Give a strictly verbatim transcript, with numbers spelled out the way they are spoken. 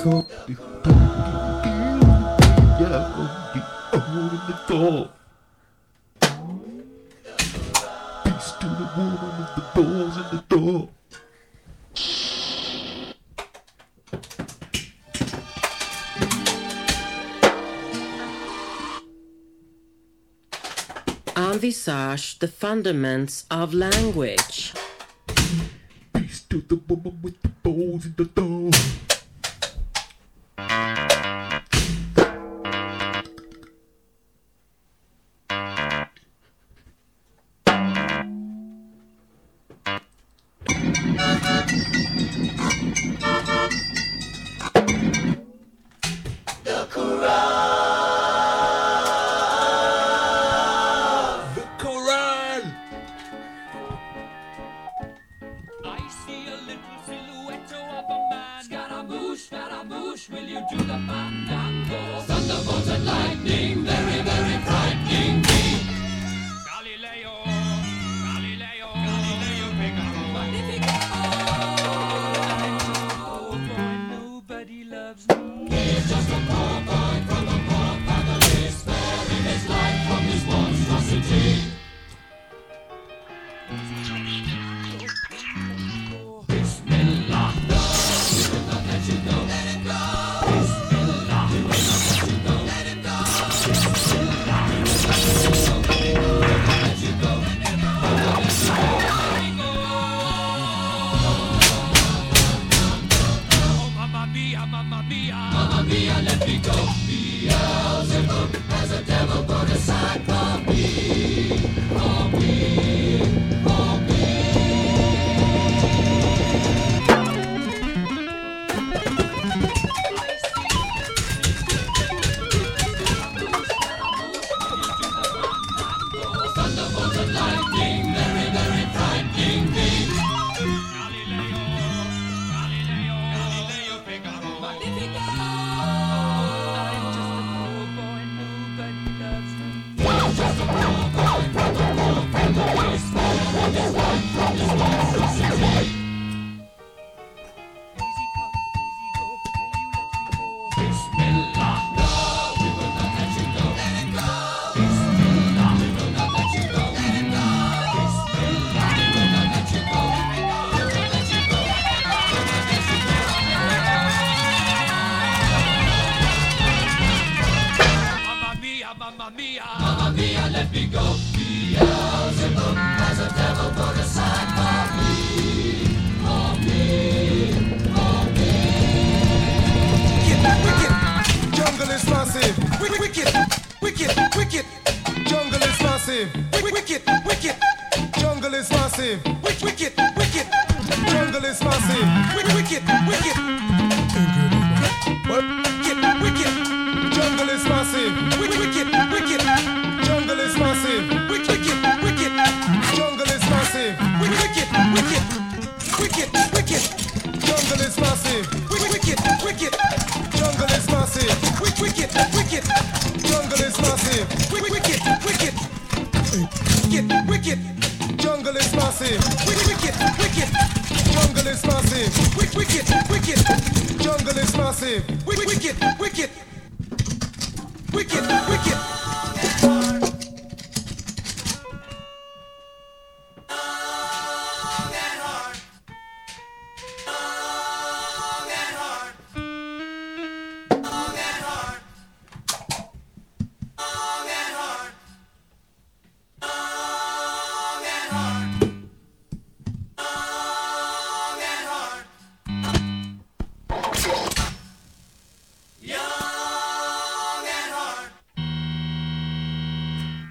call the yeah, the hole in the door. Peace to the woman with the balls in the door. Envisage the fundaments of language. Peace to the woman with the balls in the door. The Quran. The Quran. I see a little silhouette of a man. Scaramouche, Scaramouche, will you do the fandango? Thunderbolts and lightning, very, very frightening me. Galileo, Galileo, Galileo, Figaro, Magnifico. Oh, boy, nobody loves me. He's just a poor boy from a poor family, sparing his life from this monstrosity. Bismillah, no, we will not let you go. Let him go. Bismillah, we will not let you go. Let him go. Bismillah, we will not let you go. We will not let you go. We will not let you go. Let him go. Oh, mamma mia, mamma mia, mamma mia, let me go. Beelzebub has a devil put aside for me, for me, for me. Thunderbolts and lightning, very, very frightening me. Galileo, Galileo, Galileo, Figaro, Magnifico. I'm just a poor boy, nobody loves me. I'm just a poor boy from a poor family, sparing his life from this monstrosity. Easy come, easy go, will you let me go? Bismillah, no, we will not let you go. Let him go. Bismillah, we will not let you go. Let him go. Bismillah, we will not let you go. We will not let you go. We will not let you go. Mamma mia, mamma mia, mamma mia, let me go. Beelzebub has a devil put aside for me, for me, for me. Wicked, wicked, jungle is massive. Wicked, wicked, wicked, wicked, jungle is massive. Wicked, wicked, wicked, jungle is massive. Wicked, wicked, wicked, jungle is massive. Wicked, wicked, wicked. Wicked, wicked, jungle is massive. Wicked, wicked, wicked, jungle is massive. Wicked, wicked, wicked, jungle is massive. Wicked, wicked, wicked, wicked, wicked, jungle is massive. Wicked, wicked, wicked, jungle is massive. Wicked, wicked, wicked, jungle is massive. Wicked, wicked, wicked, wicked, wicked, jungle is massive. Wicked, wicked, wicked, jungle is massive. Wicked, wicked, wicked, jungle is massive. Wicked, wicked, wicked.